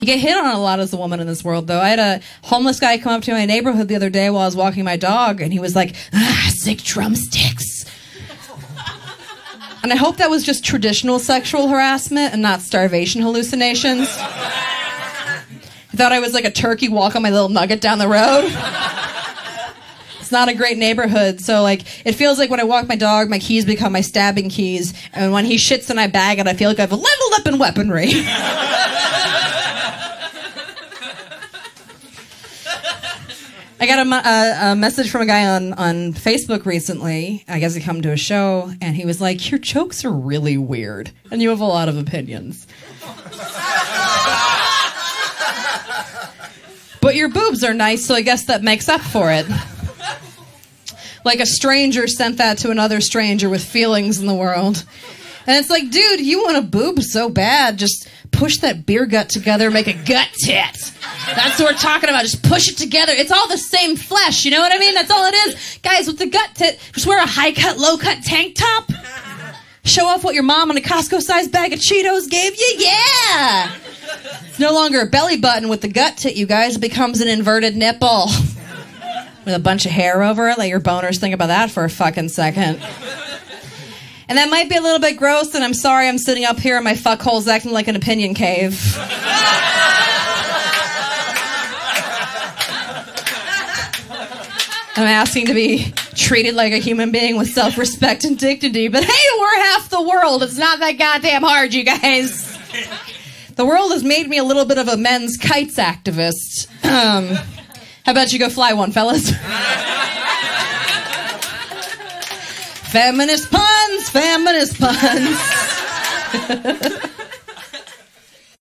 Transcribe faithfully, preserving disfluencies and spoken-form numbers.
You get hit on a lot as a woman in this world, though. I had a homeless guy come up to my neighborhood the other day while I was walking my dog, and he was like, ah, sick drumsticks. And I hope that was just traditional sexual harassment and not starvation hallucinations. I thought I was like a turkey walking my little nugget down the road. It's not a great neighborhood, so like it feels like when I walk my dog, my keys become my stabbing keys, and when he shits and I bag it, I feel like I've leveled up in weaponry. I got a, a, a message from a guy on, on Facebook recently. I guess he come to a show, and he was like, your jokes are really weird, and you have a lot of opinions. But your boobs are nice, so I guess that makes up for it. Like a stranger sent that to another stranger with feelings in the world. And it's like, dude, you want a boob so bad, just push that beer gut together, make a gut tit. That's what we're talking about. Just push it together. It's all the same flesh, you know what I mean? That's all it is. Guys, with the gut tit, just wear a high-cut, low-cut tank top. Show off what your mom in a Costco-sized bag of Cheetos gave you. Yeah! It's no longer a belly button with the gut tit, you guys. It becomes an inverted nipple. With a bunch of hair over it. Let your boners think about that for a fucking second. And that might be a little bit gross, and I'm sorry I'm sitting up here in my fuckholes acting like an opinion cave. I'm asking to be treated like a human being with self-respect and dignity, but hey, we're half the world. It's not that goddamn hard, you guys. The world has made me a little bit of a men's kites activist. Um, how about you go fly one, fellas? Feminist puns, feminist puns.